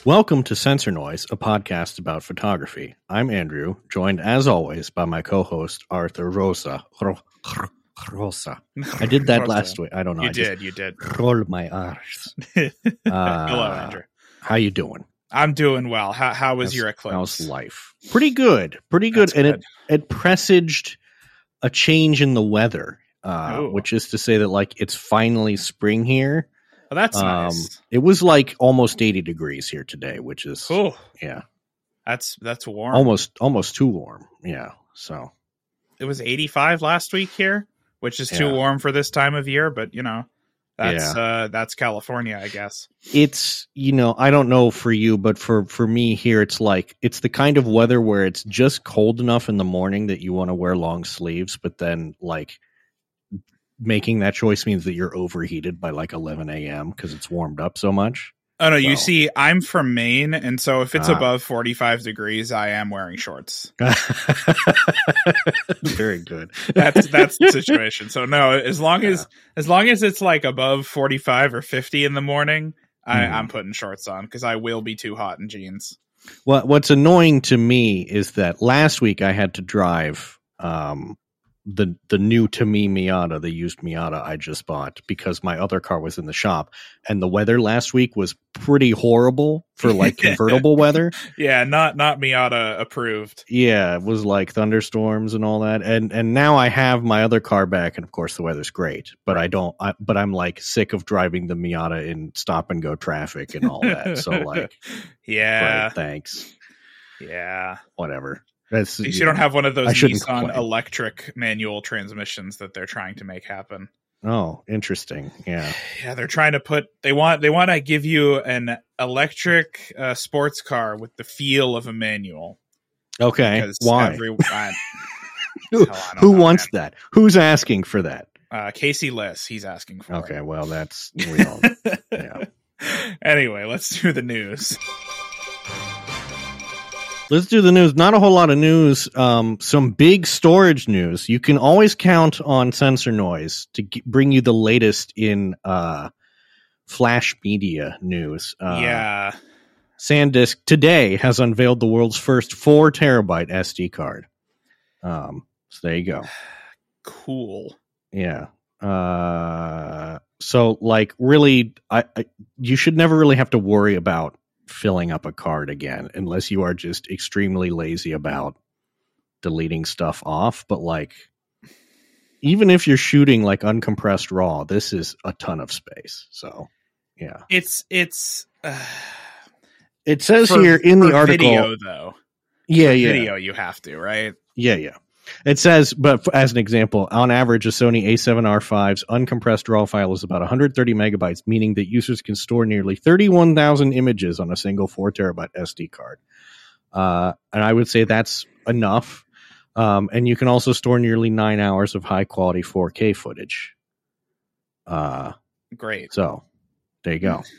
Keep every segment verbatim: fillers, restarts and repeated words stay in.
Welcome to Sensor Noise, a podcast about photography. I'm Andrew, joined as always by my co-host Arthur Rosa. Rosa. I did that last week. I don't know. You I did. You did. Roll my R's. Uh, Uh, Hello, Andrew. How you doing? I'm doing well. How how was How's- your eclipse? How's life? Pretty good. Pretty good. That's and good. it it presaged a change in the weather, uh, Ooh. which is to say that like it's finally spring here. Oh, that's Um, nice. It was like almost eighty degrees here today, which is Cool. yeah, That's that's warm. almost almost too warm. Yeah. So It was eighty-five last week here, which is too Yeah. warm for this time of year. But you know, that's uh, that's California, I guess. it's, you know, I don't know for you, but for for me here, it's like it's the kind of weather where it's just cold enough in the morning that you want to wear long sleeves, but then like making that choice means that you're overheated by like eleven a.m. because it's warmed up so much. Oh no, you Well. see, I'm from Maine, and so if it's Ah. above forty-five degrees, I am wearing shorts. Very good. That's that's the situation. So no, as long as as long as it's like above forty-five or fifty in the morning, I, Mhm. I'm putting shorts on because I will be too hot in jeans. What What's annoying to me is that last week I had to drive um, the the new to me Miata, the used Miata I just bought, because my other car was in the shop, and the weather last week was pretty horrible for like convertible weather. Yeah, not not Miata approved. Yeah, it was like thunderstorms and all that, and and now I have my other car back, and of course the weather's great, but I don't. I, but I'm like sick of driving the Miata in stop and go traffic and all that. So like, yeah, great, thanks, yeah. whatever. That's At least you don't have one of I those shouldn't Nissan complain. electric manual transmissions that they're trying to make happen. Oh, interesting. Yeah. Yeah, they're trying to put they want they want to give you an electric uh, sports car with the feel of a manual. Okay. Because Why? every- I- who hell, I don't who know, wants that? Who's asking for that? uh, Casey Liss, he's asking for. Okay. Well, that's we don't. it. Yeah. Anyway, let's do the news. Let's do the news. Not a whole lot of news. Um, some big storage news. You can always count on Sensor Noise to g- bring you the latest in uh, Flash Media news. Uh, yeah. SanDisk today has unveiled the world's first four terabyte S D card. Um, so there you go. Cool. Yeah. Uh, so like really, I, I you should never really have to worry about filling up a card again, unless you are just extremely lazy about deleting stuff off. But like, even if you're shooting like uncompressed raw, this is a ton of space. So yeah, It's it's uh, it says for- here in the for article. video though. yeah, For yeah, Video you have to, right? yeah, yeah. It says, but f- as an example, on average, a Sony A seven R five's uncompressed RAW file is about one hundred thirty megabytes, meaning that users can store nearly thirty-one thousand images on a single four terabyte S D card. Uh, and I would say that's enough. Um, and you can also store nearly nine hours of high quality four K footage. Uh, Great. so there you go.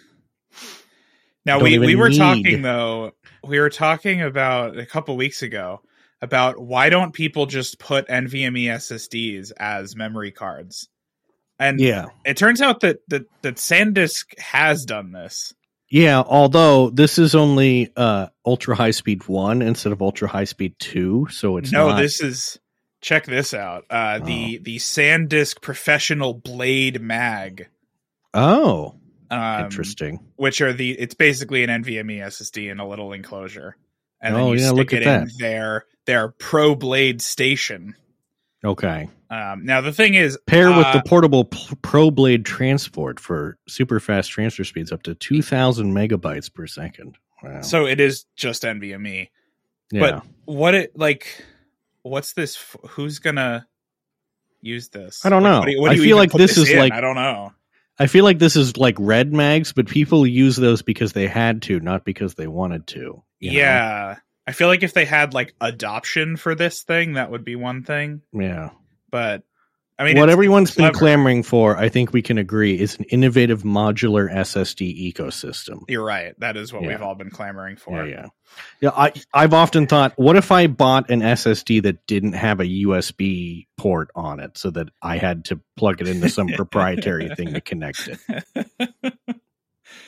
Now Don't we, even we were need- talking though, we were talking about a couple weeks ago about why don't people just put NVMe S S Ds as memory cards? And Yeah. it turns out that, that, that SanDisk has done this. Yeah, although this is only uh, ultra high speed one instead of ultra high speed two, so it's no, not. this is check this out. Uh, the the SanDisk Professional Blade Mag. Oh, Um, interesting. Which are the it's basically an NVMe S S D in a little enclosure. And Oh, then you yeah, stick look it at in that. their their Pro Blade station. Okay. Um, now the thing is, Pair with uh, the portable P- Pro Blade transport for super fast transfer speeds up to two thousand megabytes per second. Wow. so it is just NVMe. yeah. But what it like? What's this? f- Who's gonna use this? I don't Like, know. what do you- what I do you feel even like put this is in? like- I don't know. I feel like this is like red mags, but people use those because they had to, not because they wanted to. you know? Yeah, I feel like if they had like adoption for this thing, that would be one thing. Yeah. But I mean, What it's- everyone's it's been clever. clamoring for, I think we can agree, is an innovative modular S S D ecosystem. You're right. That is what Yeah. we've all been clamoring for. Yeah, yeah. Yeah, I, I've often thought, what if I bought an S S D that didn't have a U S B port on it so that I had to plug it into some proprietary thing to connect it?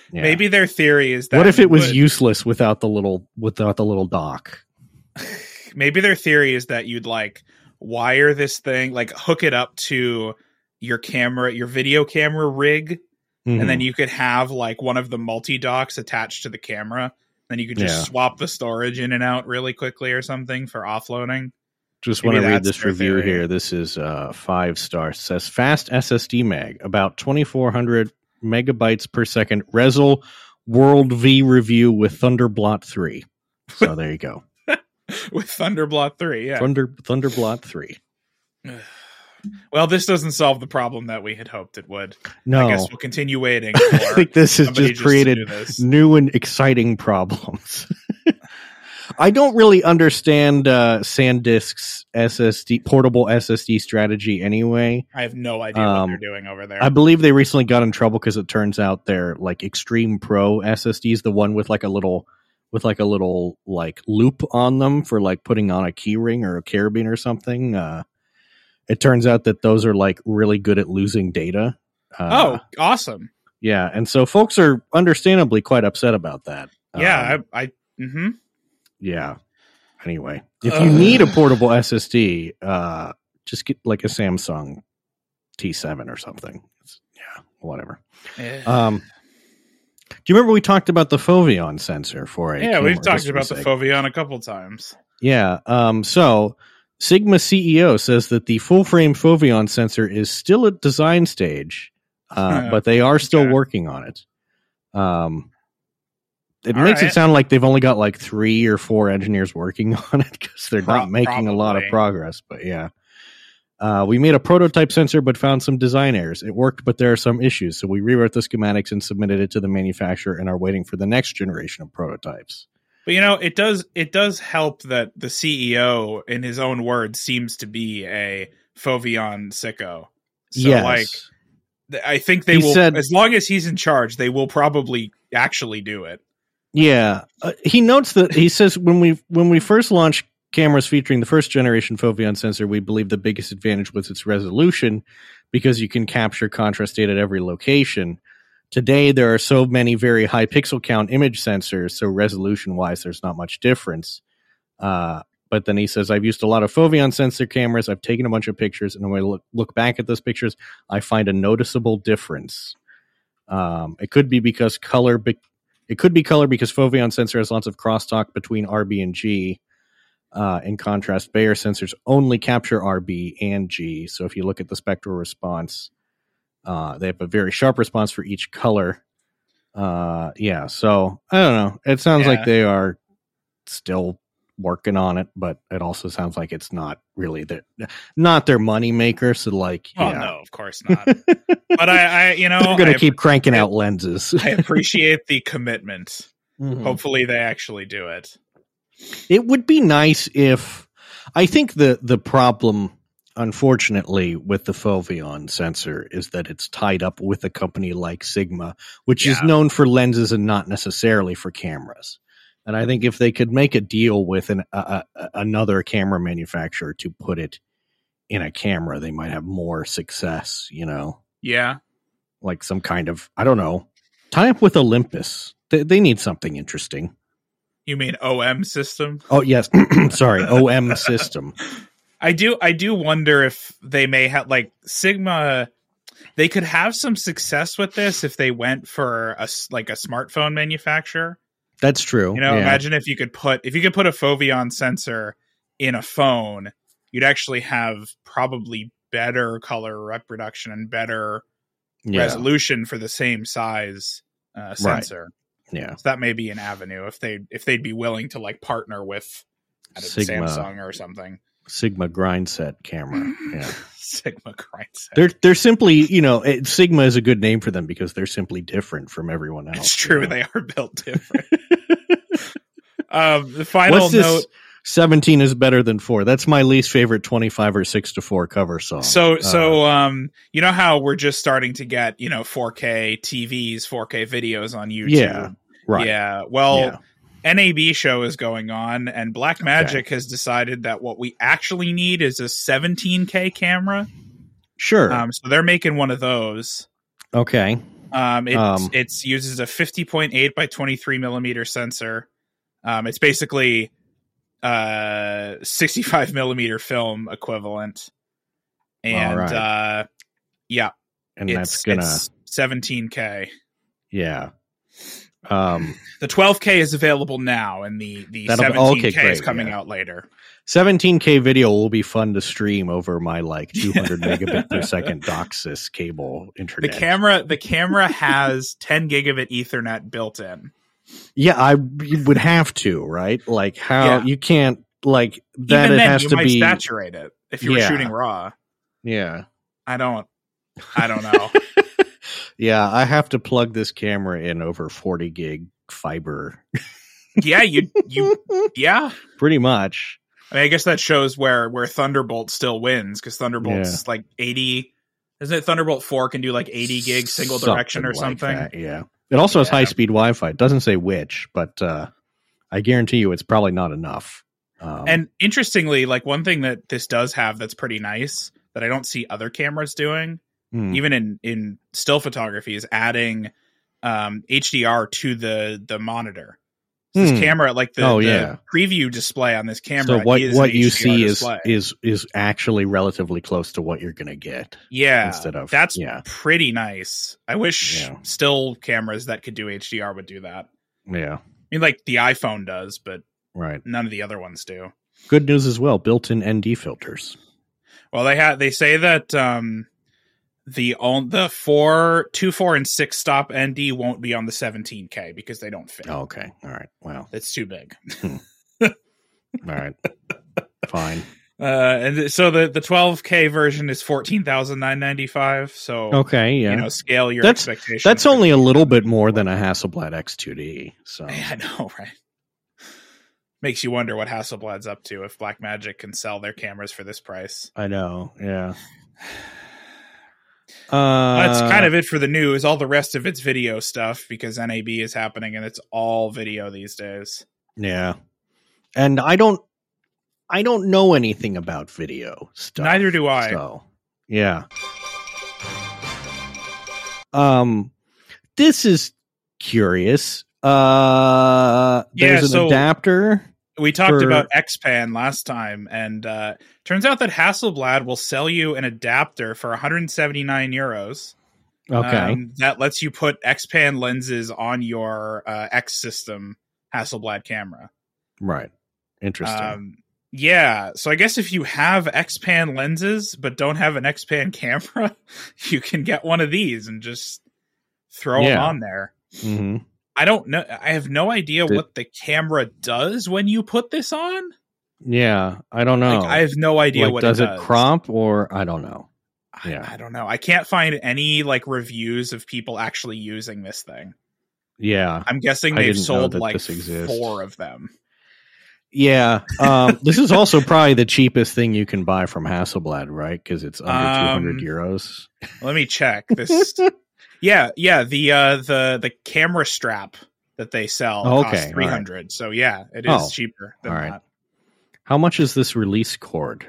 Yeah. Maybe their theory is that what if it was would, useless without the little without the little dock? Maybe their theory is that you'd like wire this thing, like hook it up to your camera, your video camera rig, mm-hmm. and then you could have like one of the multi docks attached to the camera. Then you could just yeah. swap the storage in and out really quickly or something for offloading. Just want to read this review theory. Here. This is uh, five stars. It says fast S S D mag, about twenty-four hundred megabytes per second. Rezel World V review with Thunderblot three. So there you go. With Thunderblot three, yeah. Thunder Thunderblot three. Well, this doesn't solve the problem that we had hoped it would. No. I guess we'll continue waiting. For I think this has just created just new and exciting problems. I don't really understand uh, SanDisk's S S D portable S S D strategy anyway. I have no idea um, what they're doing over there. I believe they recently got in trouble because it turns out their like Extreme Pro S S Ds, the one with like a little with like a little like loop on them for like putting on a key ring or a carabiner or something. Uh, it turns out that those are like really good at losing data. Uh, oh, awesome. Yeah. And so folks are understandably quite upset about that. Yeah. Um, I, I mm-hmm. Yeah. Anyway, if you uh, need a portable S S D, uh, just get like a Samsung T seven or something. It's, yeah, whatever. Yeah. Um, do you remember we talked about the Foveon sensor for a Yeah, we've talked about the Foveon a couple times. Yeah. Um, so Sigma C E O says that the full frame Foveon sensor is still at design stage, uh, but they are still okay. working on it. Um, It All makes right. it sound like they've only got like three or four engineers working on it because they're Pro- not making probably. a lot of progress. But yeah, uh, we made a prototype sensor but found some design errors. It worked, but there are some issues. So we rewrote the schematics and submitted it to the manufacturer and are waiting for the next generation of prototypes. But you know, it does it does help that the C E O, in his own words, seems to be a Foveon sicko. So yes. like, I think they he will, said, as long as he's in charge, they will probably actually do it. Yeah, uh, he notes that he says when we when we first launched cameras featuring the first generation Foveon sensor, we believed the biggest advantage was its resolution because you can capture contrast data at every location. Today, there are so many very high pixel count image sensors, so resolution wise, there's not much difference. Uh, but then he says, I've used a lot of Foveon sensor cameras. I've taken a bunch of pictures, and when I look, look back at those pictures, I find a noticeable difference. Um, it could be because color. Be- It could be color because Foveon sensor has lots of crosstalk between R B and G. Uh, in contrast, Bayer sensors only capture R B and G. So if you look at the spectral response, uh, they have a very sharp response for each color. Uh, yeah, so I don't know. It sounds yeah. like they are still working on it, but it also sounds like it's not really their not their money maker. So like, oh yeah. no, of course not. But I, I, you know, they're going to keep I, cranking I, out lenses. I appreciate the commitment. Mm-hmm. Hopefully, they actually do it. It would be nice if I think the the problem, unfortunately, with the Foveon sensor is that it's tied up with a company like Sigma, which yeah. is known for lenses and not necessarily for cameras. And I think if they could make a deal with an, uh, another camera manufacturer to put it in a camera, they might have more success, you know? Yeah. Like some kind of, I don't know, tie up with Olympus. They, they need something interesting. You mean O M system? Oh, yes. Sorry, O M system. I do, I do wonder if they may have, like, Sigma, they could have some success with this if they went for a, like a smartphone manufacturer. That's true. You know, yeah. imagine if you could put if you could put a Foveon sensor in a phone, you'd actually have probably better color reproduction and better yeah. resolution for the same size uh, sensor. Right. Yeah, so that may be an avenue if they if they'd be willing to like partner with I don't know, Sigma, Samsung or something. Sigma grind set camera. Yeah, Sigma grind set. They're they're simply, you know, it, Sigma is a good name for them because they're simply different from everyone else. It's true, you know? They are built different. um, the final What's this? note. seventeen is better than four. That's my least favorite twenty-five or six to four cover song. So, uh, so, um, you know how we're just starting to get, you know, four K T Vs, four K videos on YouTube. Yeah, right. Yeah. Well, yeah. N A B show is going on, and Blackmagic okay. has decided that what we actually need is a seventeen K camera. Sure. Um, so they're making one of those. Okay. Um, it Um, it's uses a fifty point eight by twenty-three millimeter sensor. Um, it's basically uh sixty-five millimeter film equivalent. And right. uh, yeah, and it's, that's gonna it's seventeen K. Yeah. Um, the twelve K is available now, and the the That'll be- seventeen K okay, great, is coming yeah. out later. seventeen K video will be fun to stream over my like two hundred megabit per second DOCSIS cable The internet. camera, the camera has ten gigabit Ethernet built in. Yeah, I you would have to, right? Like how Yeah. you can't like that. Even it then, has you to might be. saturate it if you were Yeah. shooting raw. Yeah, I don't. I don't know. yeah. I have to plug this camera in over forty gig fiber. yeah, you you yeah. Pretty much. I mean, I guess that shows where where Thunderbolt still wins, because Thunderbolt's like eighty. Isn't it Thunderbolt four can do like eighty gig single direction or Something something? like that, yeah. It also has Yeah. high speed Wi-Fi. It doesn't say which, but uh, I guarantee you it's probably not enough. Um, And interestingly, like one thing that this does have that's pretty nice that I don't see other cameras doing, hmm, even in, in still photography, is adding um, H D R to the the monitor. So this Hmm. camera, like the, Oh, the yeah. preview display on this camera, so what is what an you H D R see is display. is is actually relatively close to what you're going to get. yeah, instead of- that's yeah. pretty nice. I wish Yeah. still cameras that could do H D R would do that. Yeah, I mean, like the iPhone does, but right. none of the other ones do. Good news as well. Built-in N D filters. Well, they have they say that um, the on the four, two, four, and six stop N D won't be on the seventeen K because they don't fit. Oh, okay. All right. Well, It's too big. all right. Fine. Uh, and th- so the, the twelve K version is fourteen thousand nine ninety five. So Okay. Yeah. you know, scale your That's- expectations. That's only a little bit more than a Hasselblad X two D. So Yeah, I know, right? Makes you wonder what Hasselblad's up to if Blackmagic can sell their cameras for this price. I know. Yeah. Uh, That's kind of it for the news. All the rest of it's video stuff because N A B is happening and it's all video these days. yeah. And I don't, I don't know anything about video stuff. Neither do I. So, yeah. Um, this is curious. Uh, there's Yeah, an so- adapter. We talked For- about X-Pan last time, and uh, turns out that Hasselblad will sell you an adapter for one hundred seventy-nine euros. Okay. Um, that lets you put X-Pan lenses on your uh, X system Hasselblad camera. right. Interesting. Um, yeah, so I guess if you have X-Pan lenses but don't have an X-Pan camera, you can get one of these and just throw them Yeah. on there. hmm I don't know. I have no idea Did- what the camera does when you put this on. Yeah. I don't know. Like, I have no idea Like, what does it it does. crop or I don't know. I, Yeah. I don't know. I can't find any like reviews of people actually using this thing. Yeah. I'm guessing I they've didn't know sold that like this exists. four of them. Yeah. Um, this is also probably the cheapest thing you can buy from Hasselblad, right? Because it's under Um, two hundred euros. Let me check this. yeah, yeah. The uh, the the camera strap that they sell Oh, okay, costs all right. three hundred. So yeah, it is Oh, cheaper than all right. that. How much is this release cord?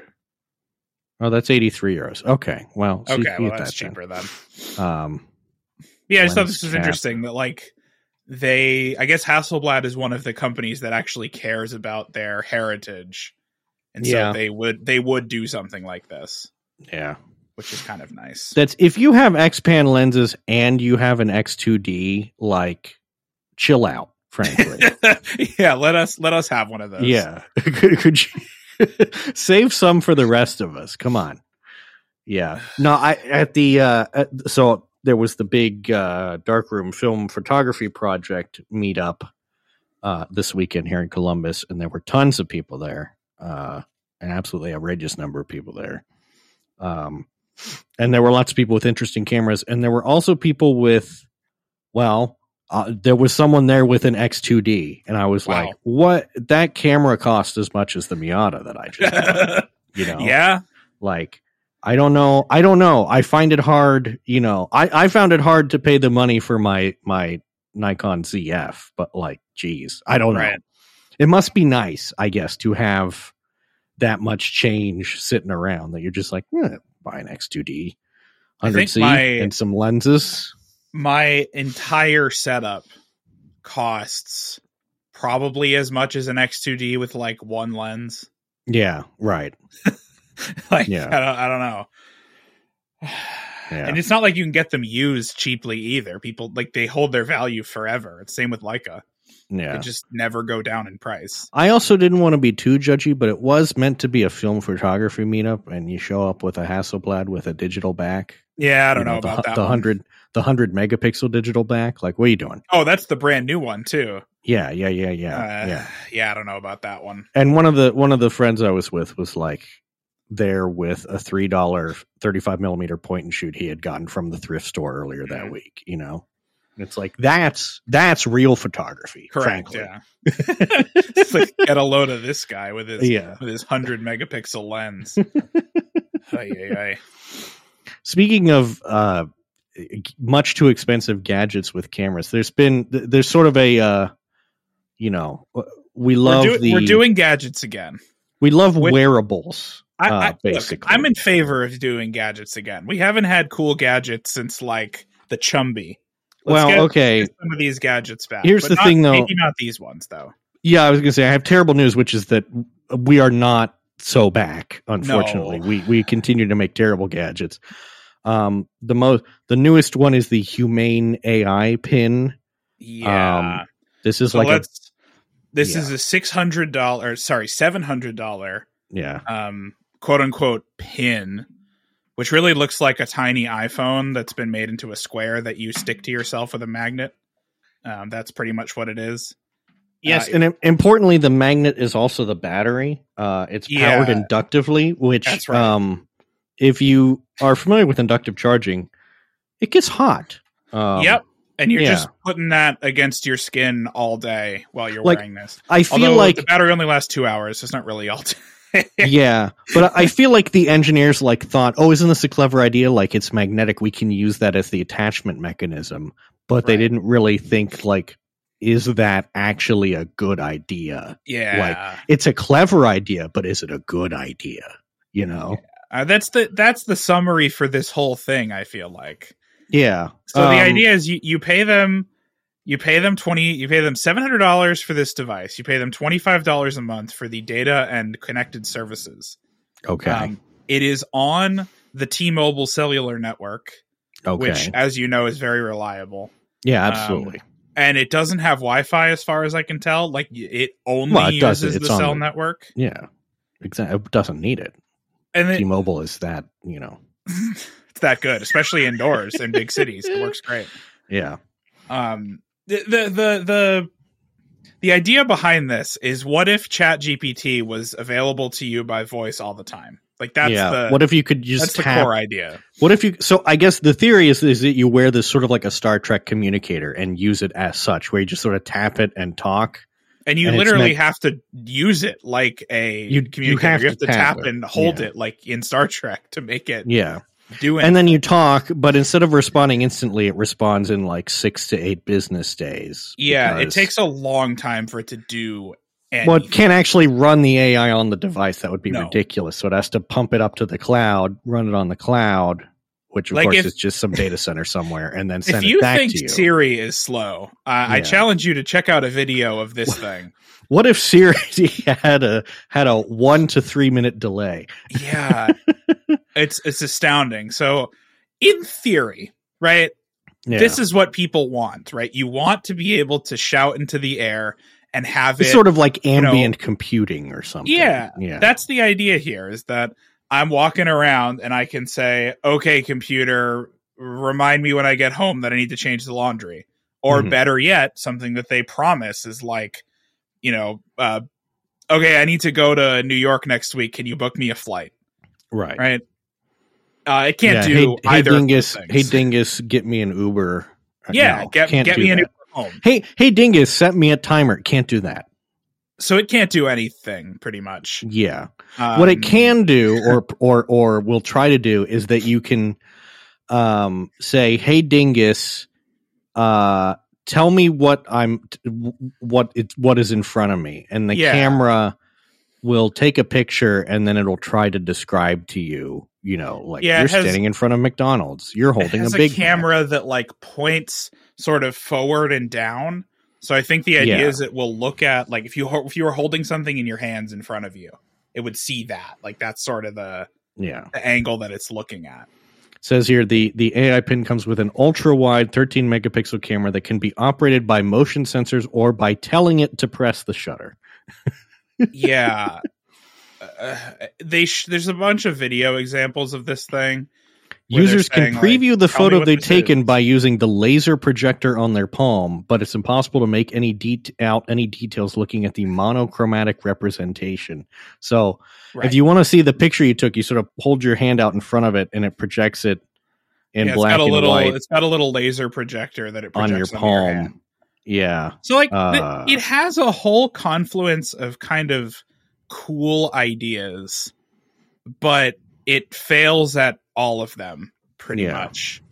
Oh, that's eighty-three euros. Okay. Well, so you Okay, can well get that's that then. cheaper then. Um, Yeah, I just thought Lens this was cap. interesting that like they I guess Hasselblad is one of the companies that actually cares about their heritage. And so Yeah. they would they would do something like this, yeah. which is kind of nice. That's if you have X-Pan lenses and you have an X two D, like, chill out, frankly. yeah, let us let us have one of those. Yeah. could, could you save some for the rest of us? Come on. Yeah. No, I at the uh at, so there was the big uh Darkroom Film Photography Project meetup uh this weekend here in Columbus, and there were tons of people there. Uh an absolutely outrageous number of people there. Um and there were lots of people with interesting cameras, and there were also people with well, Uh, there was someone there with an X two D, and I was Wow. like, "What? That camera cost as much as the Miata that I just bought." You know, Yeah. like I don't know, I don't know. I find it hard. You know, I I found it hard to pay the money for my my Nikon Z F, but like, geez, I don't know. Right. It must be nice, I guess, to have that much change sitting around that you're just like, eh, buy an X two D, I one hundred think C, my- and some lenses. my entire setup costs probably as much as an X two D with like one lens. Yeah, right. like yeah. I don't, I don't know. Yeah. And it's not like you can get them used cheaply either. People like they hold their value forever. It's same with Leica. Yeah. They just never go down in price. I also didn't want to be too judgy, but it was meant to be a film photography meetup, and you show up with a Hasselblad with a digital back. Yeah, I don't know, know the, about that. The one. hundred, the hundred megapixel digital back. Like, what are you doing? Oh, that's the brand new one too. Yeah, yeah, yeah, yeah, uh, yeah. Yeah, I don't know about that one. And one of the one of the friends I was with was like there with a three dollar thirty-five millimeter point and shoot he had gotten from the thrift store earlier that mm-hmm. week. You know, it's like that's that's real photography. Correct. Frankly. Yeah. It's like get a load of this guy with his yeah. with his hundred megapixel lens. Ay, ay, ay. Speaking of uh, much too expensive gadgets with cameras, there's been there's sort of a uh, you know we love we're, do- the we're doing gadgets again. We love Which, wearables. I, uh, I, basically, look, I'm in favor of doing gadgets again. We haven't had cool gadgets since like the Chumby. Let's well, get, okay. Get some of these gadgets back. Here's but the not, thing, though. Maybe not these ones, though. Yeah, I was going to say I have terrible news, which is that we are not so back. Unfortunately, no. we we continue to make terrible gadgets. Um, the most, the newest one is the Humane A I pin. Yeah, um, this is so like let's, a. This yeah. is a six hundred dollar, sorry, seven hundred dollar. Yeah. Um, quote unquote pin, which really looks like a tiny iPhone that's been made into a square that you stick to yourself with a magnet. Um, that's pretty much what it is. Yes, uh, and importantly, the magnet is also the battery. Uh, it's powered yeah, inductively, which, that's right. um, if you are familiar with inductive charging, it gets hot. Um, yep. And you're yeah. just putting that against your skin all day while you're like, wearing this. I feel Although like the battery only lasts two hours, so it's not really all day. Yeah, but I feel like the engineers like thought, oh, isn't this a clever idea? Like it's magnetic. We can use that as the attachment mechanism. But right. they didn't really think like, is that actually a good idea? Yeah. Like it's a clever idea, but is it a good idea? You know, yeah. uh, that's the, that's the summary for this whole thing. I feel like. Yeah. So um, the idea is you, you pay them, you pay them twenty, you pay them seven hundred dollars for this device. You pay them twenty-five dollars a month for the data and connected services. Okay. Um, it is on the T-Mobile cellular network, okay. which, as you know, is very reliable. Yeah, absolutely. Um, and it doesn't have Wi-Fi as far as I can tell. Like it only well, it uses it. the cell the, network. Yeah. Exactly. It doesn't need it. And it, T-Mobile is that, you know. It's that good, especially indoors in big cities. It works great. Yeah. Um, the, the, the, the, the idea behind this is what if ChatGPT was available to you by voice all the time? Like that's yeah. the, what if you could just that's tap, the core idea. What if you, so I guess the theory is, is that you wear this sort of like a Star Trek communicator and use it as such, where you just sort of tap it and talk. And you and literally meant, have to use it like a you, communicator. You have, you have to, to tap it. and hold yeah. it like in Star Trek to make it yeah. do it. And then you talk, but instead of responding instantly, it responds in like six to eight business days. Yeah, it takes a long time for it to do anything. Well, it can't actually run the A I on the device. That would be no. ridiculous. So it has to pump it up to the cloud, run it on the cloud, which of like course if, is just some data center somewhere, and then send if you it back think to you. Siri is slow, uh, yeah. I challenge you to check out a video of this thing. What if Siri had a had a one to three minute delay? Yeah, it's it's astounding. So, in theory, right, yeah. this is what people want, right? You want to be able to shout into the air and have it's it sort of like ambient you know, computing or something. Yeah, yeah, that's the idea here. Is that I'm walking around and I can say, "Okay, computer, remind me when I get home that I need to change the laundry." Or mm-hmm. better yet, something that they promise is like, you know, uh, okay, I need to go to New York next week. Can you book me a flight? Right. Right. Uh, it can't yeah, do hey, either. Hey Dingus, of those hey Dingus, get me an Uber. Yeah, no, get, get me an Uber home. Hey, hey Dingus, set me a timer. Can't do that. So it can't do anything, pretty much. Yeah. Um, what it can do, or or or will try to do, is that you can um, say, "Hey Dingus, uh, tell me what I'm what it what is in front of me," and the yeah. camera will take a picture, and then it'll try to describe to you you know, like Yeah, you're it has- standing in front of McDonald's. You're It holding a has Big a camera that like points sort of forward and down. So I think the idea Yeah. is it will look at like if you ho- if you were holding something in your hands in front of you, it would see that. Like that's sort of the, Yeah. the angle that it's looking at. Says here the the A I pin comes with an ultra wide thirteen megapixel camera that can be operated by motion sensors or by telling it to press the shutter. Yeah. Uh, they sh- there's a bunch of video examples of this thing. where Users they're can saying, preview like, the "Tell me photo what they've this taken is." by using the laser projector on their palm, but it's impossible to make any det- out any details looking at the monochromatic representation. So Right. if you want to see the picture you took, you sort of hold your hand out in front of it and it projects it in Yeah, it's black got a and little, white It's got a little laser projector that it on your projects on your hand. palm. Yeah. So like Uh, th- it has a whole confluence of kind of cool ideas, but it fails at all of them pretty Yeah. much.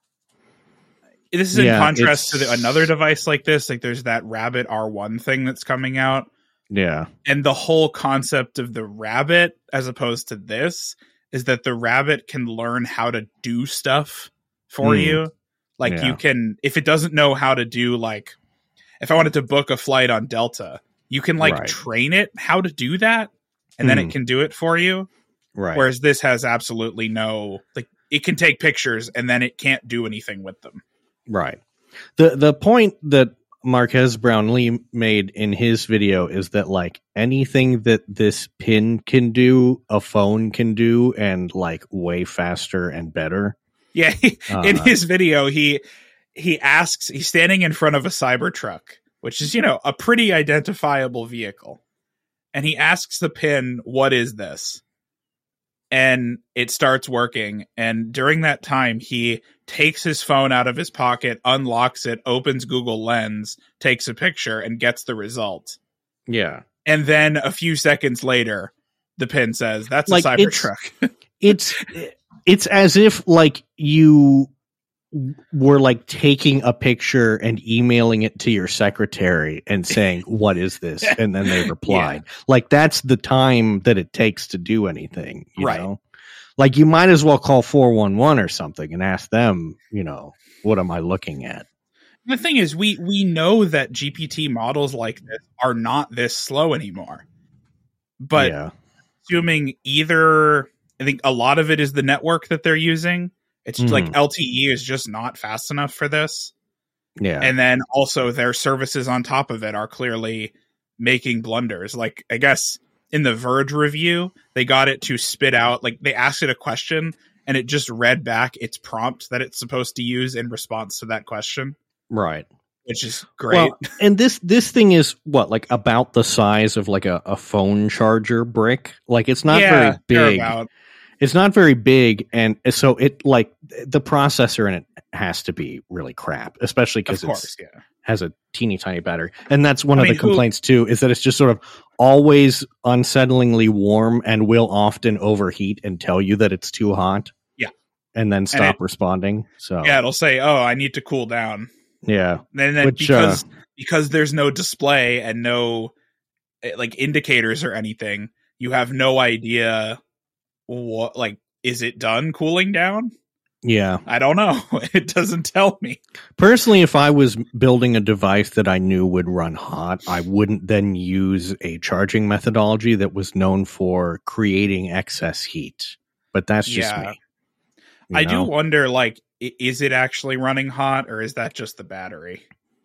This is in Yeah, contrast to it's- the, another device like this. Like there's that Rabbit R one thing that's coming out, Yeah. and the whole concept of the Rabbit as opposed to this is that the Rabbit can learn how to do stuff for Mm. you. Like Yeah. you can, if it doesn't know how to do, like, if I wanted to book a flight on Delta, you can like Right. train it how to do that, and then Mhm. it can do it for you. Right. Whereas this has absolutely no, like, it can take pictures and then it can't do anything with them. Right. The the point that Marquez Brownlee made in his video is that like anything that this pin can do, a phone can do, and like way faster and better. Yeah, he, in Uh, his video, he he asks, he's standing in front of a Cybertruck, which is, you know, a pretty identifiable vehicle. And he asks the pin, "What is this?" And it starts working. And during that time, he takes his phone out of his pocket, unlocks it, opens Google Lens, takes a picture, and gets the result. Yeah. And then a few seconds later, the pin says, "That's Like, a it's- Cybertruck." It's it's as if like you were like taking a picture and emailing it to your secretary and saying, "What is this?" And then they replied. Like that's the time that it takes to do anything, you Right. know? Like you might as well call four one one or something and ask them, you know, what am I looking at? The thing is, we we know that G P T models like this are not this slow anymore. But yeah. assuming either, I think a lot of it is the network that they're using. It's Mhm. like L T E is just not fast enough for this. Yeah. And then also their services on top of it are clearly making blunders. Like, I guess in the Verge review, they got it to spit out, like they asked it a question and it just read back its prompt that it's supposed to use in response to that question, right. which is great. Well, and this this thing is what, like about the size of like a, a phone charger brick. Like it's not very big. thereabout. It's not very big, and so it like the processor in it has to be really crap, especially Of because it course, yeah. has a teeny tiny battery. And that's one I of mean, the who- complaints too, is that it's just sort of always unsettlingly warm and will often overheat and tell you that it's too hot. Yeah. And then stop it- responding. So Yeah, it'll say, "Oh, I need to cool down." yeah. And then Which, because because there's no display and no eh, like indicators or anything, you have no idea what, like, is it done cooling down? Yeah. I don't know. It doesn't tell me. Personally, if I was building a device that I knew would run hot, I wouldn't then use a charging methodology that was known for creating excess heat. But that's just Yeah. me. You I know? do wonder, like, i- is it actually running hot or is that just the battery?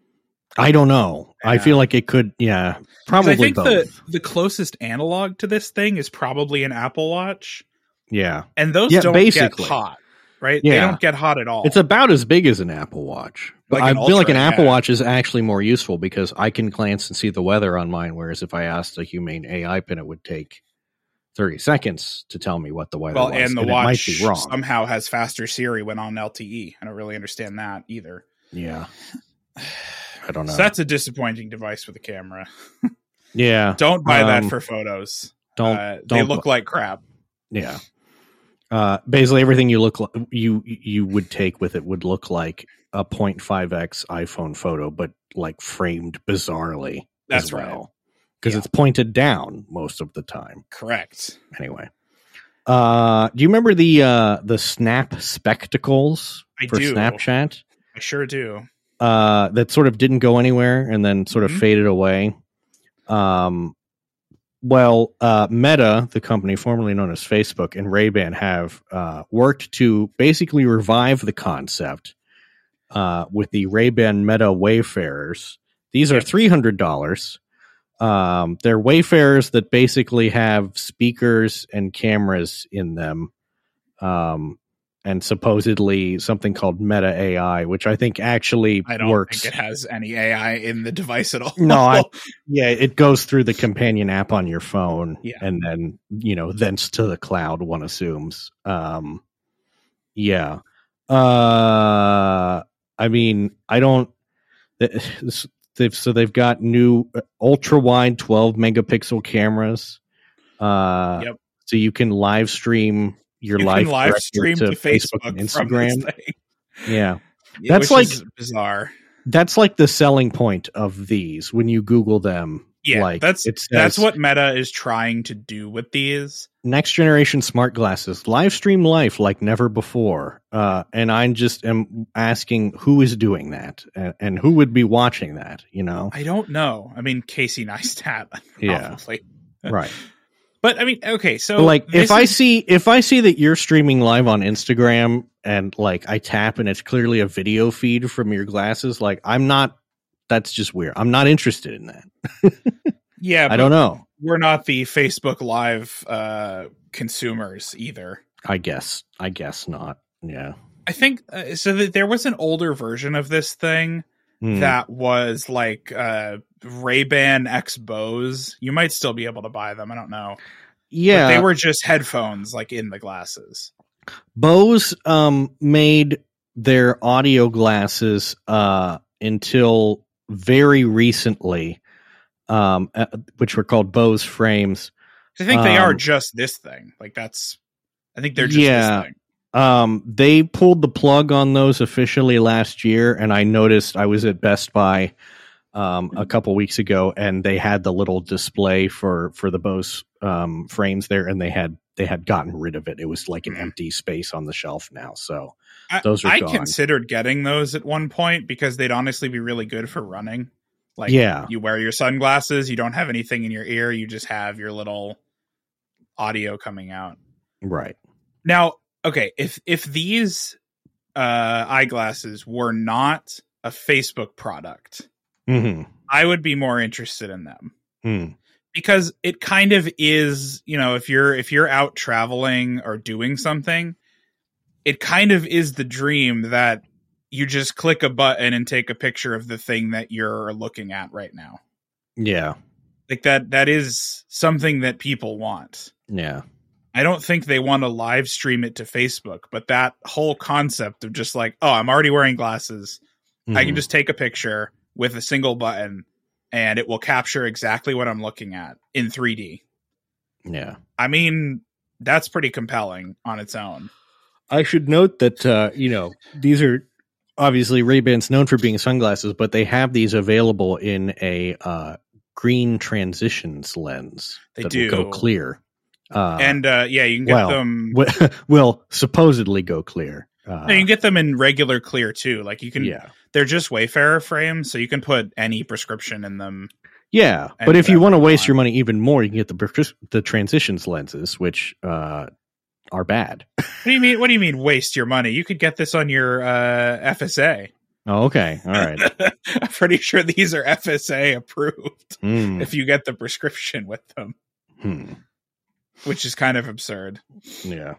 I don't know. I Yeah. feel like it could, yeah, 'Cause probably I think both. the the closest analog to this thing is probably an Apple Watch, yeah. and those Yeah, don't basically. get hot, right? They Yeah. don't get hot at all. It's about as big as an Apple Watch. Like I an feel like Ultra, an Apple yeah. Watch is actually more useful because I can glance and see the weather on mine, whereas if I asked a humane A I pin, it would take thirty seconds to tell me what the weather well, was. and the it watch might be wrong. somehow has faster Siri when on L T E. I don't really understand that either. Yeah. I don't know. So that's a disappointing device with a camera. yeah. Don't buy Um, that for photos. Don't, Uh, they don't look like crap. Yeah. Uh, basically, everything you look like, you you would take with it would look like a point five x iPhone photo, but like framed bizarrely. That's as right. well, because Yeah. it's pointed down most of the time. Correct. Anyway, Uh, do you remember the uh, the Snap Spectacles I for do. Snapchat? I sure do. Uh, that sort of didn't go anywhere and then sort of Mhm. faded away. Um, well, uh, Meta, the company formerly known as Facebook, and Ray-Ban have uh, worked to basically revive the concept uh, with the Ray-Ban Meta Wayfarers. These are Yep. three hundred dollars. Um, they're Wayfarers that basically have speakers and cameras in them. Um, and supposedly something called Meta A I, which I think actually I don't works. think it has any A I in the device at all. No, I, yeah, it goes through the companion app on your phone, Yeah. and then you know, thence to the cloud. One assumes. Um, yeah. Uh, I mean, I don't. This, they've so they've got new ultra wide twelve megapixel cameras. Uh, Yep. So you can live stream your You life can live directly stream to Facebook, and from Instagram. this thing. Yeah. Yeah, That's which like- is bizarre. That's like the selling point of these when you Google them. Yeah, like, that's it says, that's what Meta is trying to do with these. next generation smart glasses, live stream life like never before. Uh, and I just am asking who is doing that and, and who would be watching that, you know? I don't know. I mean, Casey Neistat, Yeah. probably. Right. But I mean, okay, so But like if this I is- see if I see that you're streaming live on Instagram and like I tap and it's clearly a video feed from your glasses, like I'm not that's just weird. I'm not interested in that. yeah, I don't know. We're not the Facebook Live uh, consumers either. I guess. I guess not. Yeah. I think uh, so. That there was an older version of this thing Hmm. that was like uh, Ray-Ban X Bose. You might still be able to buy them. I don't know. yeah. But they were just headphones, like in the glasses. Bose um made their audio glasses uh until very recently um uh, which were called Bose frames. I think they are Um, just this thing. Like that's. I think they're just Yeah. this thing. Um, they pulled the plug on those officially last year, and I noticed I was at Best Buy um, a couple weeks ago, and they had the little display for for the Bose um, frames there, and they had they had gotten rid of it. It was like an Mhm. empty space on the shelf now. So I, those are I gone. considered getting those at one point because they'd honestly be really good for running. Like, Yeah. you wear your sunglasses, you don't have anything in your ear, you just have your little audio coming out. right, Now, okay, if if these uh, eyeglasses were not a Facebook product, hmm I would be more interested in them. mm. Because it kind of is, you know, if you're if you're out traveling or doing something, it kind of is the dream that you just click a button and take a picture of the thing that you're looking at right now. yeah, Like that that is something that people want. yeah, I don't think they want to live stream it to Facebook, but that whole concept of just like, oh, I'm already wearing glasses. I can Mhm. just take a picture with a single button and it will capture exactly what I'm looking at in three D. yeah. I mean, that's pretty compelling on its own. I should note that uh, you know, these are obviously Ray-Ban's known for being sunglasses, but they have these available in a uh, green transitions lens They that do. will go clear. Uh, and uh, yeah, you can get well, them. wi- will supposedly go clear. Uh, No, you can get them in regular clear too. Like you can, yeah, they're just Wayfarer frames, so you can put any prescription in them. yeah. and But if you whatever want to you waste want. your money even more, you can get the pres- the transitions lenses, which uh, are bad. What do you mean? What do you mean waste your money? You could get this on your uh, F S A. Oh, okay, all right. I'm pretty sure these are F S A approved Hmm, if you get the prescription with them, hmm, which is kind of absurd. yeah,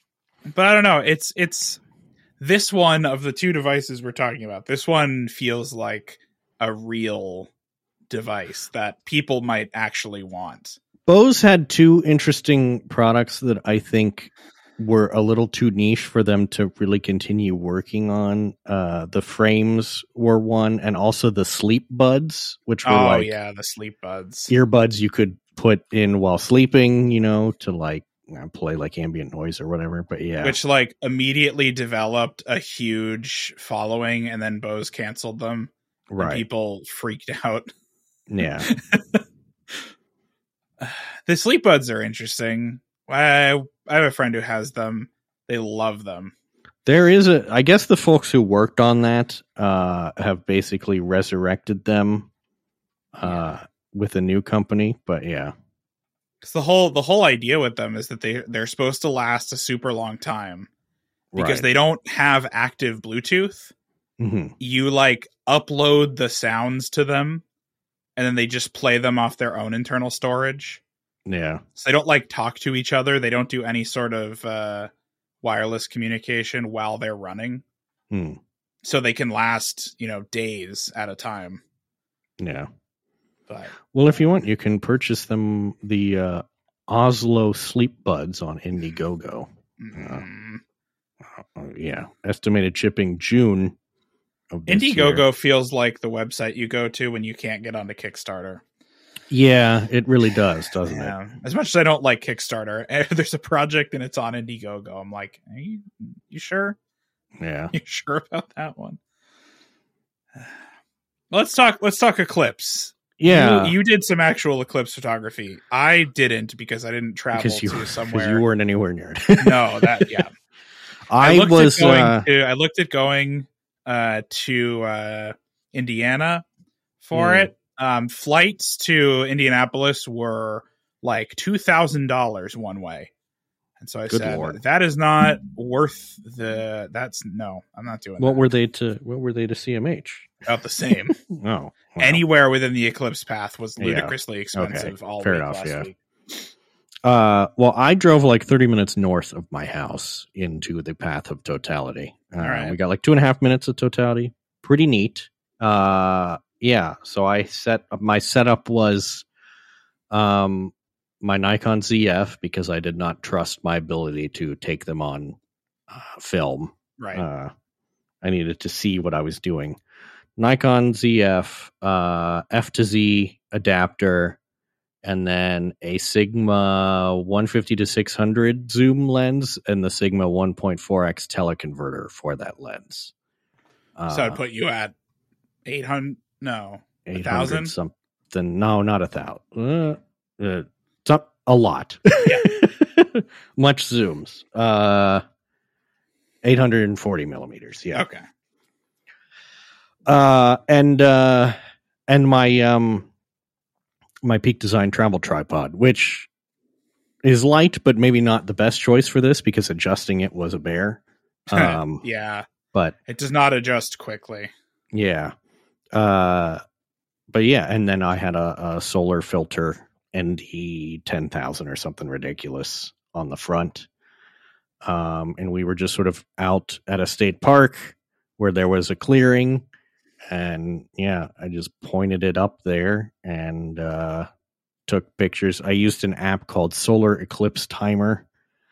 But I don't know. It's it's this one of the two devices we're talking about. This one feels like a real device that people might actually want. Bose had two interesting products that I think were a little too niche for them to really continue working on. Uh, the frames were one, and also the sleep buds, which were Oh like yeah, the sleep buds. earbuds you could put in while sleeping, you know, to like you know, play like ambient noise or whatever. But yeah, Which like immediately developed a huge following, and then Bose canceled them. And right, people freaked out. yeah, The sleep buds are interesting. I I have a friend who has them. They love them. There is a, I guess the folks who worked on that uh, have basically resurrected them uh, yeah. with a new company. But yeah, because the whole the whole idea with them is that they they're supposed to last a super long time because right. they don't have active Bluetooth. Mm-hmm. You like upload the sounds to them, and then they just play them off their own internal storage. Yeah, so they don't like talk to each other. They don't do any sort of uh, wireless communication while they're running. Hmm. So they can last, you know, days at a time. Yeah. But well, if you want, you can purchase them, the uh, Oslo Sleep Buds on Indiegogo. Mm. Uh, uh, yeah. Estimated shipping June of this Indiegogo year. feels like the website you go to when you can't get onto Kickstarter. Yeah, it really does, doesn't yeah. it? As much as I don't like Kickstarter, if there's a project and it's on Indiegogo, I'm like, are you, you sure? Yeah. You sure about that one? Let's talk. Let's talk eclipse. Yeah, you, you did some actual eclipse photography. I didn't because I didn't travel because you, to somewhere. You weren't anywhere near it. No, that yeah. I, I was. At going uh, to, I looked at going uh, to uh, Indiana for mm. it. Um, flights to Indianapolis were like two thousand dollars one way. And so I Good said, Lord. that is not worth the, that's no, I'm not doing what that. What were they to, what were they to C M H? About the same. Oh. Wow. Anywhere within the eclipse path was ludicrously yeah. expensive okay. all Fair week enough, last yeah. week. Uh, well, I drove like thirty minutes north of my house into the path of totality. Uh, all right. We got like two and a half minutes of totality. Pretty neat. Uh, yeah. So I set up, my setup was, um, my Nikon Z F because I did not trust my ability to take them on uh, film. Right. Uh, I needed to see what I was doing. Nikon Z F, uh, F to Z adapter, and then a Sigma one fifty to six hundred zoom lens and the Sigma one point four x teleconverter for that lens. Uh, so I'd put you at eight hundred, no, eight hundred thousand something. No, not a thousand. Uh, uh, some, a lot. Yeah. Much zooms. Uh, eight hundred forty millimeters. Yeah. Okay. Uh, and, uh, and my, um, my Peak Design travel tripod, which is light, but maybe not the best choice for this because adjusting it was a bear. Um, yeah. But it does not adjust quickly. Yeah. Uh, but yeah. And then I had a, a solar filter N D ten thousand or something ridiculous on the front. Um, and we were just sort of out at a state park where there was a clearing. And yeah, I just pointed it up there and uh, took pictures. I used an app called Solar Eclipse Timer,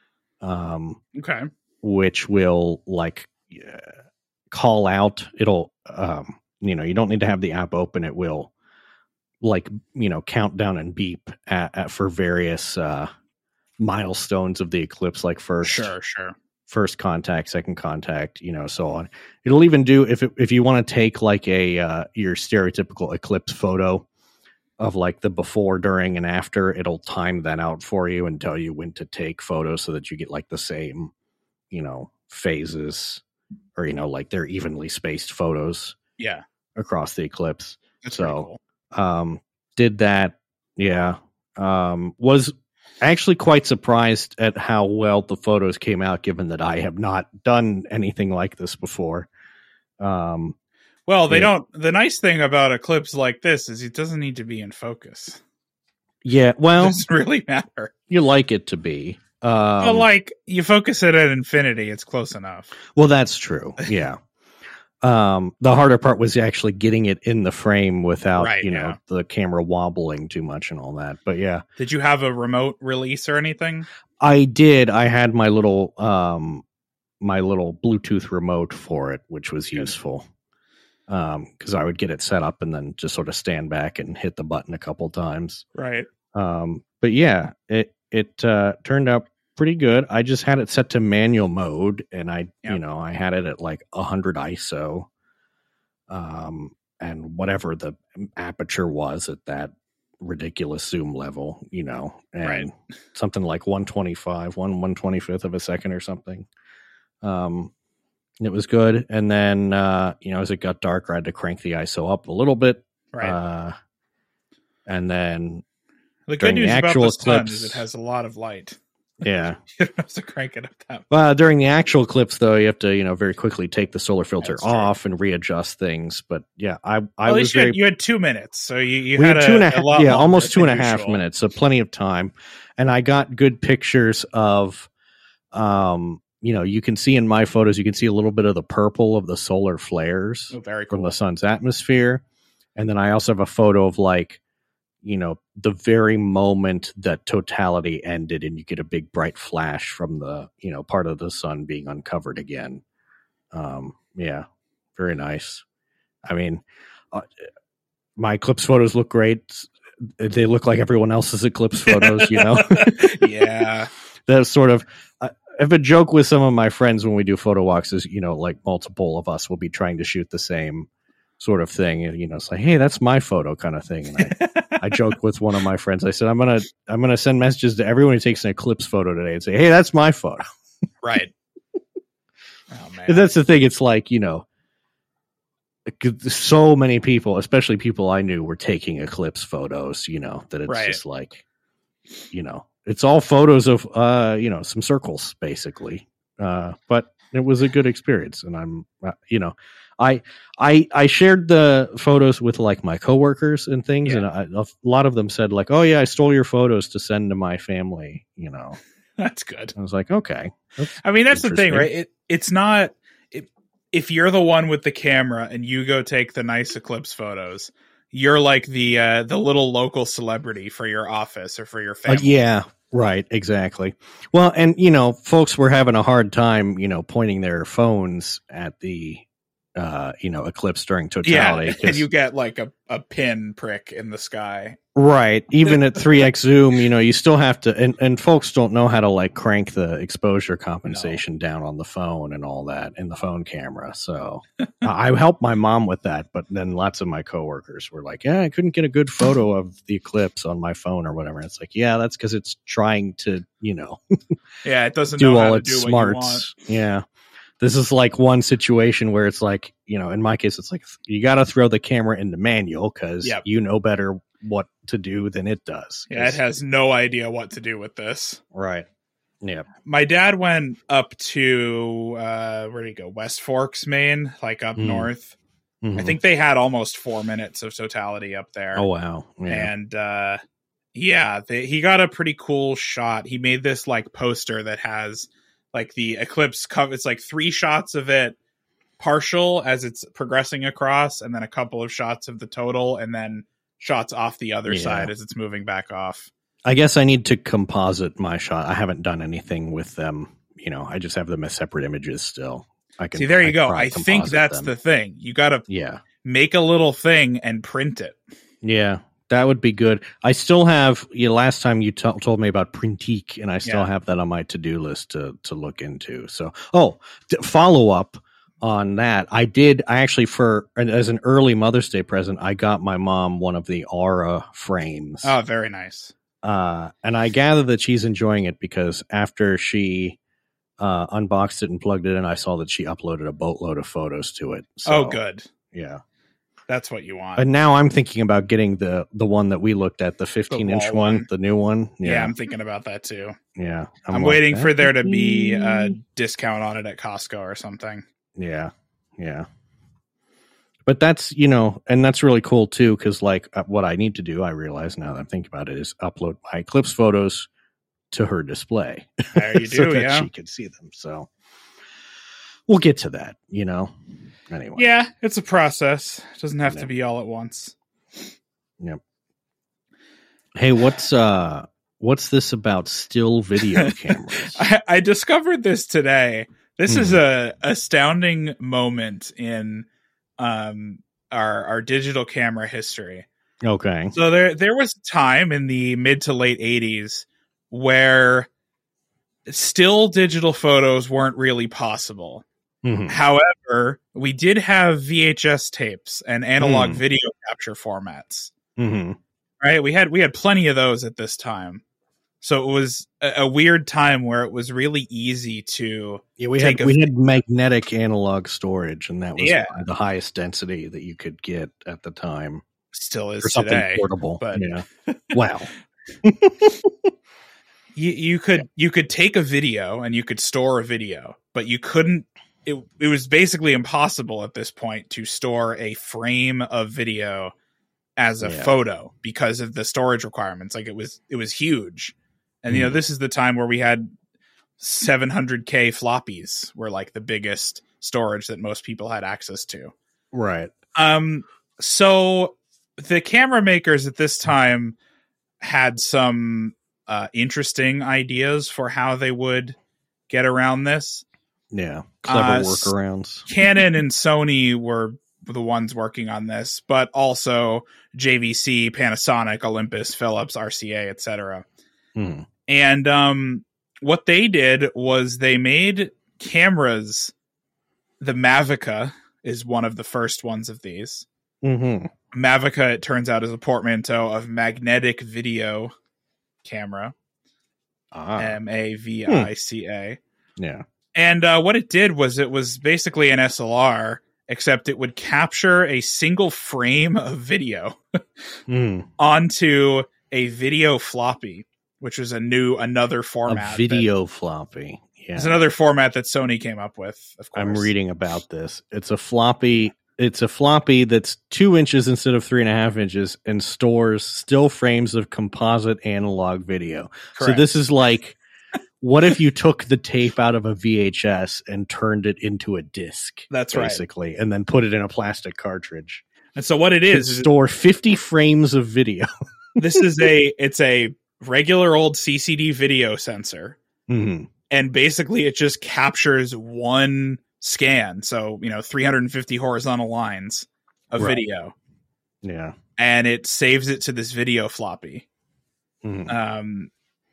um, okay, which will like uh, call out. It'll, um, you know, you don't need to have the app open. It will like, you know, count down and beep at, at for various uh, milestones of the eclipse, like first, sure, sure. first contact, second contact, you know, so on. It'll even do if it, if you want to take like a uh, your stereotypical eclipse photo of like the before, during, and after. It'll time that out for you and tell you when to take photos so that you get like the same, you know, phases, or you know, like they're evenly spaced photos. Yeah, across the eclipse. That's so, cool. um, did that. Yeah, um, was. Actually quite surprised at how well the photos came out, given that I have not done anything like this before. Um, well, they yeah. don't. The nice thing about eclipse like this is it doesn't need to be in focus. Yeah, well, it doesn't really matter. You like it to be. Um, well, like you focus it at infinity, it's close enough. Well, that's true. Yeah. Um, the harder part was actually getting it in the frame without, right, you know, yeah. the camera wobbling too much and all that. But yeah. Did you have a remote release or anything? I did. I had my little, um, my little Bluetooth remote for it, which was Good. useful. Um, cause I would get it set up and then just sort of stand back and hit the button a couple times. Right. Um, but yeah, it, it, uh, turned out pretty good. I just had it set to manual mode, and I, yep. you know, I had it at like a hundred I S O, um, and whatever the aperture was at that ridiculous zoom level, you know, and Right. something like one twenty-five, one one twenty-fifth of a second or something. Um, it was good. And then, uh, you know, as it got darker, I had to crank the I S O up a little bit. Right. Uh, and then the good during the news about actual the sun eclipse- is it has a lot of light. yeah. You don't have to crank it up that much. Well, during the actual eclipse, though, you have to, you know, very quickly take the solar filter That's true. off and readjust things. But yeah, I, I Well, at was least you very had, you had two minutes, so you, you we had, had two a, and a a half, lot yeah, longer almost two and a than half usual. minutes, so plenty of time. And I got good pictures of, um, you know, you can see in my photos, you can see a little bit of the purple of the solar flares Oh, very from cool. the sun's atmosphere. And then I also have a photo of like, you know, the very moment that totality ended and you get a big bright flash from the, you know, part of the sun being uncovered again. Um, yeah, very nice. I mean, uh, my eclipse photos look great. They look like everyone else's eclipse photos, you know? Yeah. That's sort of, I have a joke with some of my friends when we do photo walks is, you know, like multiple of us will be trying to shoot the same sort of thing. And, you know, it's like, hey, that's my photo kind of thing. And I, I joked with one of my friends. I said, I'm going to, I'm going to send messages to everyone who takes an eclipse photo today and say, hey, that's my photo. Right. Oh, man. And that's the thing. It's like, you know, so many people, especially people I knew, were taking eclipse photos, you know, that it's Right. just like, you know, it's all photos of, uh, you know, some circles basically. Uh, but it was a good experience. And I'm, uh, you know, I, I, I shared the photos with like my coworkers and things. Yeah. And I, a lot of them said like, oh yeah, I stole your photos to send to my family, you know. That's good. I was like, okay. That's I mean, that's the thing, interesting. right? It It's not, it, if you're the one with the camera and you go take the nice eclipse photos, you're like the uh, the little local celebrity for your office or for your Uh, family. yeah, right, exactly. Well, and you know, folks were having a hard time, you know, pointing their phones at the, uh, you know, eclipse during totality. Yeah, 'cause- and you get like a, a pin prick in the sky. right, even at three x zoom, you know, you still have to, and, and folks don't know how to like crank the exposure compensation down on the phone and all that in the phone camera. So I helped my mom with that, but then lots of my coworkers were like, yeah, I couldn't get a good photo of the eclipse on my phone or whatever. It's like, yeah, that's because it's trying to, you know, Yeah, it doesn't do know how all to its do what you want. smarts. Yeah. This is like one situation where it's like, you know, in my case, it's like you got to throw the camera into manual because Yep. you know better what to do than it does. Yeah, it has no idea what to do with this. Right. Yeah. My dad went up to, uh, where did he go? West Forks, Maine, like up Mm. north. I Mhm. think they had almost four minutes of totality up there. Oh, wow. Yeah. And uh yeah, they, he got a pretty cool shot. He made this like poster that has like the eclipse cover. It's like three shots of it partial as it's progressing across, and then a couple of shots of the total, and then shots off the other Yeah. side as it's moving back off. I guess I need to composite my shot. I haven't done anything with them. You know, I just have them as separate images still. I can See, there you I go. probably I think composite that's them. the thing. You got to Yeah. make a little thing and print it. Yeah. That would be good. I still have, you know, last time you t- told me about Printique, and I still Yeah. have that on my to-do list to to look into. So, oh, t- follow up on that. I did, I actually, for as an early Mother's Day present, I got my mom one of the Aura frames. Oh, very nice. Uh, and I gather that she's enjoying it because after she uh, unboxed it and plugged it in, I saw that she uploaded a boatload of photos to it. So, Oh, good. Yeah. That's what you want. And now I'm thinking about getting the the one that we looked at, the fifteen inch wall one, one. the new one. yeah. Yeah, I'm thinking about that too. yeah. I'm, like, waiting that for there would to be a discount on it at Costco or something. Yeah, yeah. But that's, you know, and that's really cool too, because like uh, what I need to do, I realize now that I'm thinking about it, is upload my eclipse photos to her display. There you so do, that yeah. she can see them. So we'll get to that, you know. Anyway, Yeah, it's a process. It doesn't have Yeah. to be all at once. Hey, what's uh, what's this about still video cameras? I, I discovered this today. This is Hmm. a astounding moment in um our our digital camera history. Okay. So there there was a time in the mid to late eighties where still digital photos weren't really possible. Mhm. However, we did have V H S tapes and analog Hmm. video capture formats. Mhm. right? We had we had plenty of those at this time. So it was a, a weird time where it was really easy to yeah, we take had a we vi- had magnetic analog storage, and that was Yeah. the highest density that you could get at the time still is for something today. portable. but- yeah, wow. You you could you could take a video and you could store a video, but you couldn't. It it was basically impossible at this point to store a frame of video as a Yeah. photo because of the storage requirements. Like it was it was huge, and you know Mhm. this is the time where we had seven hundred K floppies were like the biggest storage that most people had access to. Right. Um, so the camera makers at this time had some uh, interesting ideas for how they would get around this. Yeah. Clever Uh, workarounds. Canon and Sony were the ones working on this, but also J V C, Panasonic, Olympus, Philips, R C A, et cetera. Mhm. And um, what they did was they made cameras. The Mavica is one of the first ones of these. Mhm. Mavica, it turns out, is a portmanteau of magnetic video camera, Ah. M A V I C A. Yeah. And uh, what it did was it was basically an S L R, except it would capture a single frame of video Mm. onto a video floppy, which was a new, another A format. video floppy. Yeah. It's another format that Sony came up with, of course. I'm reading about this. It's a floppy. It's a floppy that's two inches instead of three and a half inches and stores still frames of composite analog video. So Correct. this is like, what if you took the tape out of a V H S and turned it into a disc? That's right. basically, and then put it in a plastic cartridge. And so what it To is, is store fifty frames of video. this is a, it's a regular old C C D video sensor. Mhm. And basically it just captures one scan. So, you know, three hundred fifty horizontal lines of Right. video, Yeah. and it saves it to this video floppy. Mhm. Um,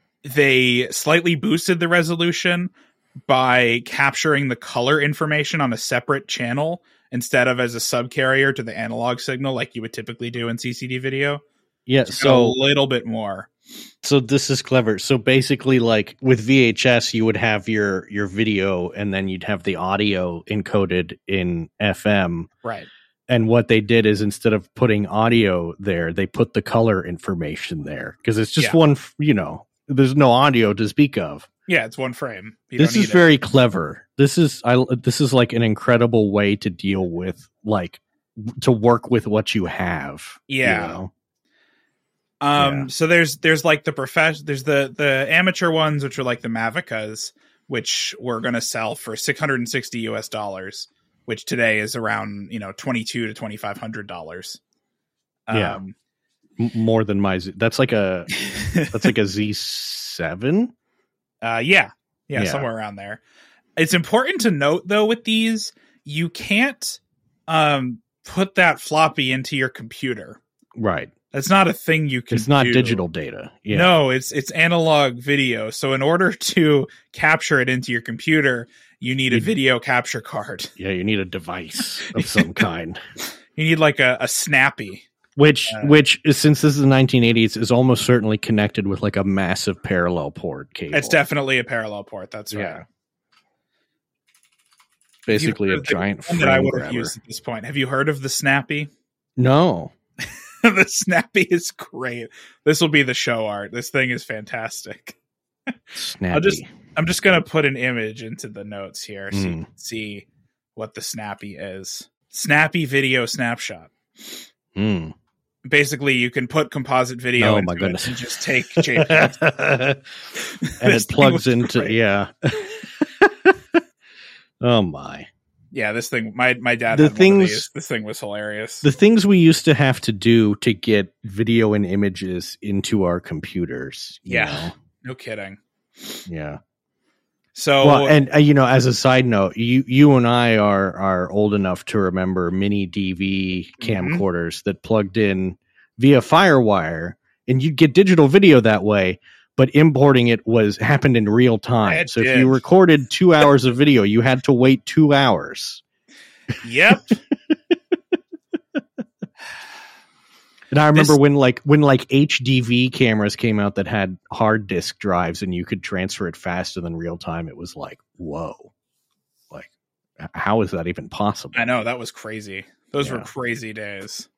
they slightly boosted the resolution by capturing the color information on a separate channel instead of as a subcarrier to the analog signal like you would typically do in C C D video. Yeah. So So a little bit more. So this is clever. So basically, like with V H S, you would have your your video, and then you'd have the audio encoded in F M. Right. And what they did is instead of putting audio there, they put the color information there because it's just Yeah. one. You know, there's no audio to speak of. Yeah, it's one frame. You This don't is need it. very clever. This is I. This is like an incredible way to deal with like to work with what you have. you Yeah. know? Um, Yeah. so there's there's like the profession, there's the the amateur ones, which are like the Mavicas, which we're gonna sell for six hundred and sixty U S dollars, which today is around you know twenty two to twenty five hundred dollars. Yeah. Um, M- more than my. Z- That's like a. That's like a Z seven. uh, yeah, yeah, Yeah. somewhere around there. It's important to note though with these, you can't um put that floppy into your computer. Right. That's not a thing you can. It's not do. digital data. Yeah. No, it's it's analog video. So in order to capture it into your computer, you need a You- video capture card. Yeah, you need a device of some kind. You need like a, a Snappy. Which, Uh, which is, since this is the nineteen eighties, is almost certainly connected with like a massive parallel port cable. It's definitely a parallel port. That's right. Yeah. Basically, You- a giant one frame that I would have grabber. used at this point. Have you heard of the Snappy? No. The Snappy is great. This will be the show art. This thing is fantastic. Snappy. just- I'm just gonna put an image into the notes here so you Mm. can see what the Snappy is. Snappy video snapshot. Mm. Basically, you can put composite video Oh, into my it goodness. and just take JPEGs. and This it thing plugs was into, great. yeah. Oh, my. Yeah, this thing. My my dad The had one of things- these. This thing was hilarious. The things we used to have to do to get video and images into our computers. you Yeah. know? No kidding. Yeah. So Well, and uh, you know, as a side note, you you and I are are old enough to remember mini D V Mhm. camcorders that plugged in via FireWire, and you'd get digital video that way. But importing it was happened in real time. It So if did. you recorded two hours of video, you had to wait two hours. yep. And I remember This- when like when like H D V cameras came out that had hard disk drives and you could transfer it faster than real time. It was like, whoa, like h- how is that even possible? I know, that was crazy. Those Yeah. were crazy days.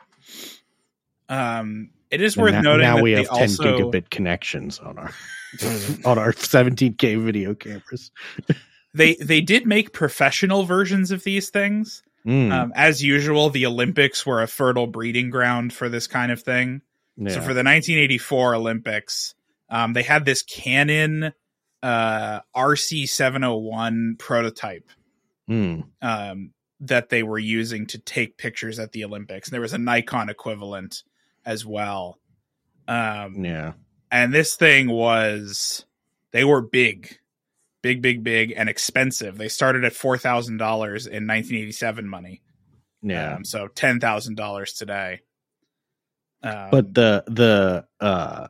Um, it is And worth now, noting now that we they have ten also gigabit connections on our on our seventeen K video cameras. they they did make professional versions of these things. Mm, Um, as usual, the Olympics were a fertile breeding ground for this kind of thing. yeah. So for the nineteen eighty-four Olympics, um, they had this Canon uh, R C seven oh one prototype Mm, um, that they were using to take pictures at the Olympics. And there was a Nikon equivalent as well. Um, yeah. and this thing was, they were big, big, big, big, and expensive. They started at four thousand dollars in nineteen eighty-seven money. Yeah. Um, so ten thousand dollars today. Um, But the the uh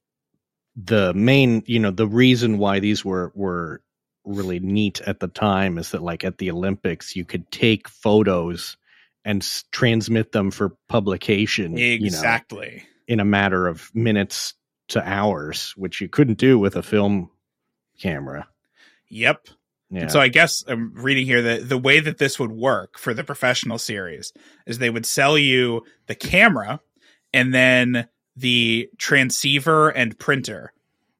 the main, you know, the reason why these were were really neat at the time is that like at the Olympics you could take photos and s- transmit them for publication, you know, exactly. in a matter of minutes to hours, which you couldn't do with a film camera. Yep. Yeah. And so I guess I'm reading here that the way that this would work for the professional series is they would sell you the camera and then the transceiver and printer.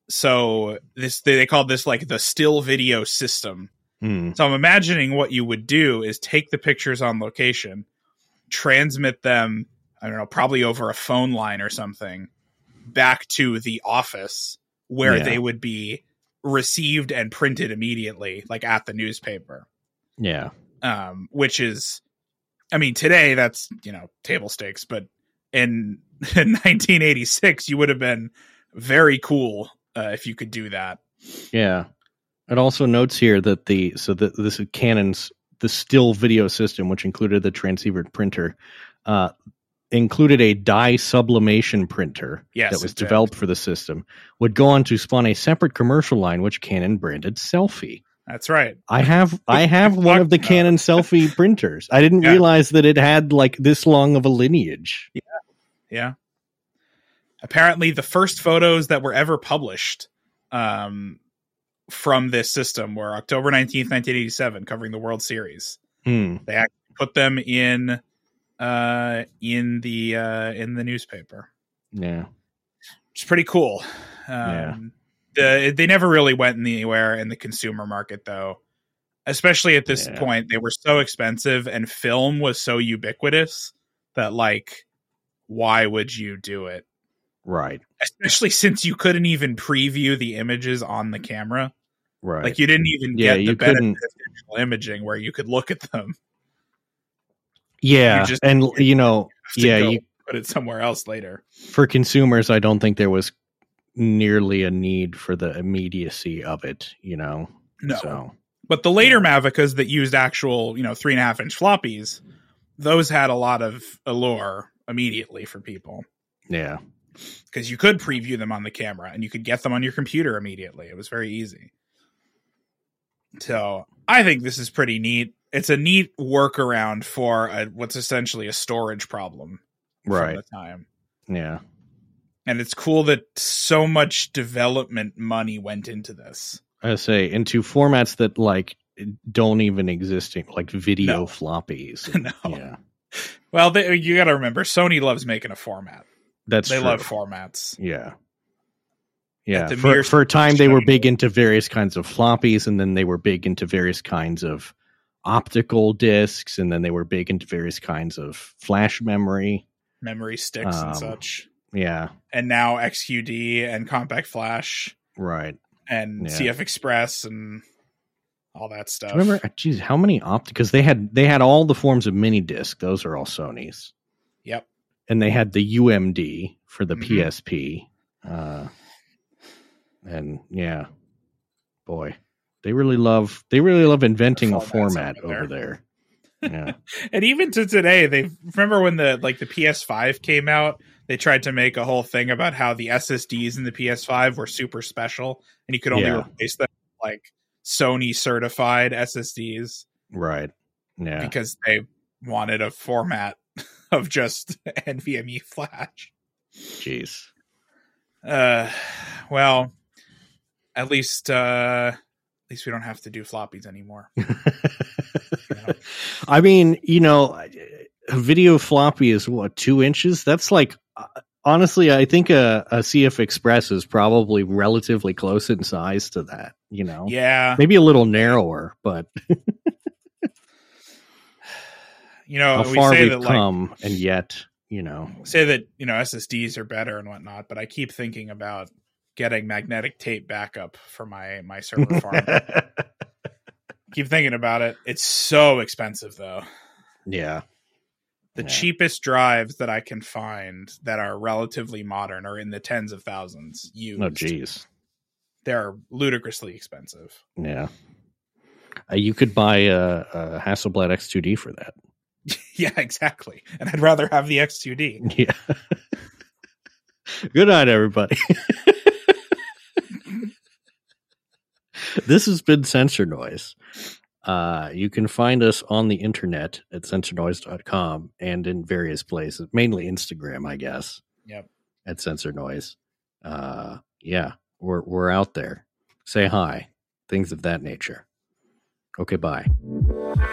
So this, they called this like the still video system. Hmm. So I'm imagining what you would do is take the pictures on location, transmit them, I don't know, probably over a phone line or something, back to the office where Yeah. they would be received and printed immediately, like at the newspaper. Yeah. Um, which is, I mean, today that's, you know, table stakes, but in, in nineteen eighty-six, you would have been very cool uh, if you could do that. Yeah. It also notes here that the so that this is Canon's the still video system, which included the transceiver printer, uh, included a dye sublimation printer Yes, that was it did. developed for the system, would go on to spawn a separate commercial line which Canon branded Selfie. That's right. I have I have one of the talked about Canon Selfie printers. I didn't Yeah. realize that it had like this long of a lineage. Yeah. Apparently, the first photos that were ever published um, from this system were October nineteenth, nineteen eighty-seven, covering the World Series. Hmm. They actually put them in uh, in the uh, in the newspaper. Yeah. It's pretty cool. Um, Yeah. the, they never really went anywhere in the consumer market, though. Especially at this Yeah. point, they were so expensive, and film was so ubiquitous that, like, why would you do it? Right. Especially since you couldn't even preview the images on the camera. Right. Like, you didn't even Yeah, get the you benefit couldn't- of digital imaging where you could look at them. yeah. you just- and you know, Have to yeah, go you put it somewhere else later. for consumers, I don't think there was nearly a need for the immediacy of it, you know? No. So, But the later Mavicas that used actual, you know, three and a half inch floppies, those had a lot of allure immediately for people yeah. because you could preview them on the camera and you could get them on your computer immediately. It was very easy. So I think this is pretty neat. It's a neat workaround for a, what's essentially a storage problem Right. from the time. Yeah. And it's cool that so much development money went into this. I say into formats that like don't even exist, in, like video No. floppies. No. Yeah. Well, they, you got to remember, Sony loves making a format. That's They true. love formats. Yeah. Yeah. the For, mere for a time, they were showing- big into various kinds of floppies, and then they were big into various kinds of optical discs, and then they were big into various kinds of flash memory. Memory sticks Um, and such. Yeah. And now X Q D and Compact Flash Right. and Yeah. C F Express and all that stuff. Remember, geez, how many opt? Because they had they had all the forms of mini disc. Those are all Sony's, Yep. and they had the U M D for the Mhm. P S P. Uh, and yeah, boy, they really love they really love inventing a Formats format over over there. Yeah, And even to today, they remember when the like the P S five came out, they tried to make a whole thing about how the S S Ds in the P S five were super special and you could only Yeah. replace them with, like Sony certified S S Ds right. Yeah, because they wanted a format of just NVMe flash. Jeez. Uh, well, at least uh, at least we don't have to do floppies anymore. You know? I mean, you know, a video floppy is what, two inches? That's like, honestly, I think a, a C F Express is probably relatively close in size to that. You know, yeah, maybe a little narrower, but. You know, how we far say we've that, come, like, and yet, you know, say that, you know, S S Ds are better and whatnot, but I keep thinking about getting magnetic tape backup for my, my server farm. Keep thinking about it. It's so expensive, though. Yeah. The yeah. cheapest drives that I can find that are relatively modern are in the tens of thousands used. Oh, geez. They're ludicrously expensive. Yeah. Uh, you could buy a, a Hasselblad X two D for that. Yeah, exactly. And I'd rather have the X two D. Yeah. Good night, everybody. This has been Sensor Noise. Uh, you can find us on the internet at sensor noise dot com and in various places, mainly Instagram, I guess. Yep. At Sensor Noise. Uh, yeah, we're we're out there. Say hi. Things of that nature. Okay, bye.